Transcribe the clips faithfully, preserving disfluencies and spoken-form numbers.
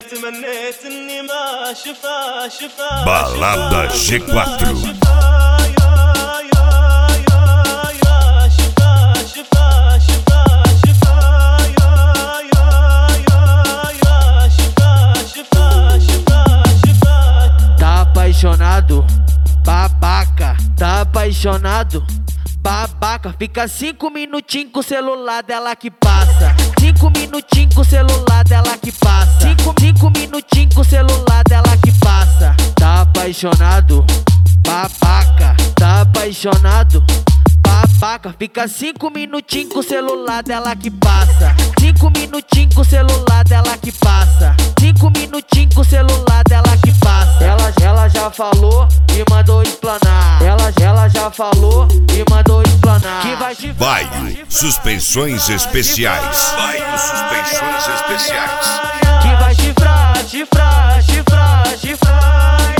تمنيت اني ما شفا شفا Balada G quatro. Tá apaixonado, babaca, tá apaixonado, babaca. Fica cinco minutinhos com o celular dela que passa. Cinco minutinhos com o celular dela que passa. Cinco, cinco minutinhos com o celular dela que passa. Tá apaixonado, babaca, tá apaixonado, babaca. Fica cinco minutinhos com o celular dela que passa. Cinco minutinhos com o celular dela que passa. Cinco minutinhos com o celular dela que passa. Ela, ela já falou e mandou explanar. Ela, ela já falou e mandou explanar. Que vai te Baio Suspensões Especiais. Baio Suspensões Especiais. Que vai chifrar, chifrar, chifrar, chifrar.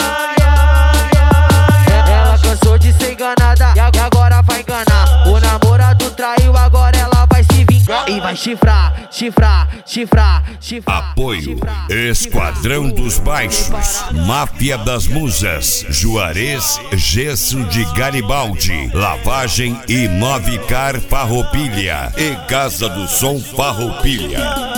Ela cansou de ser enganada e agora vai enganar. O namorado traiu, agora ela vai se vingar. E vai chifrar, chifrar, chifrar, chifrar. Apoio chifrar, Esquadrão chifrar. dos Baixos, Máfia das Musas, Juarez, Gesso de Garibaldi, Lavagem e Novicar Farroupilha e Casa do Som Farroupilha.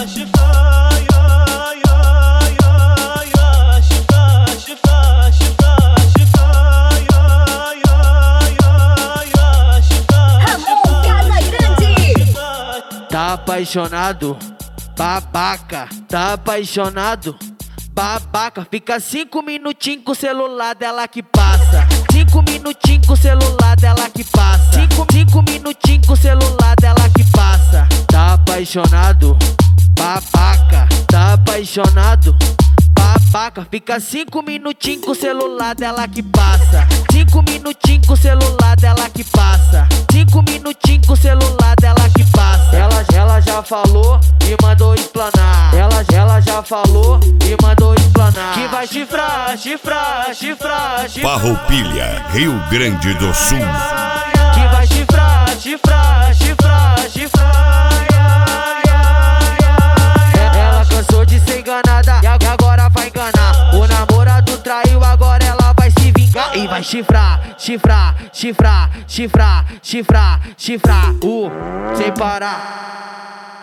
Tá apaixonado, babaca, tá apaixonado, babaca. Fica cinco minutinhos com o celular dela que passa. Cinco minutinhos com o celular dela que passa. Cinco, cinco minutinhos com o celular dela que passa. Tá apaixonado, babaca, tá apaixonado, babaca. Fica cinco minutinhos com o celular dela que passa. Cinco minutinhos com o celular dela que passa. Cinco minutinhos com o celular dela que passa. Ela, ela já falou e mandou explanar. Ela, ela já falou e mandou explanar. Que vai chifrar, chifrar, chifrar, chifrar. Farroupilha, Rio Grande do Sul. Que vai chifrar, chifrar, chifrar, chifrar. Ela cansou de ser enganada e agora vai enganar. O namorado traiu, agora ela vai se vingar. E vai chifrar, chifrar, chifrar, chifrar, chifrar, chifrar. Uh, sem parar.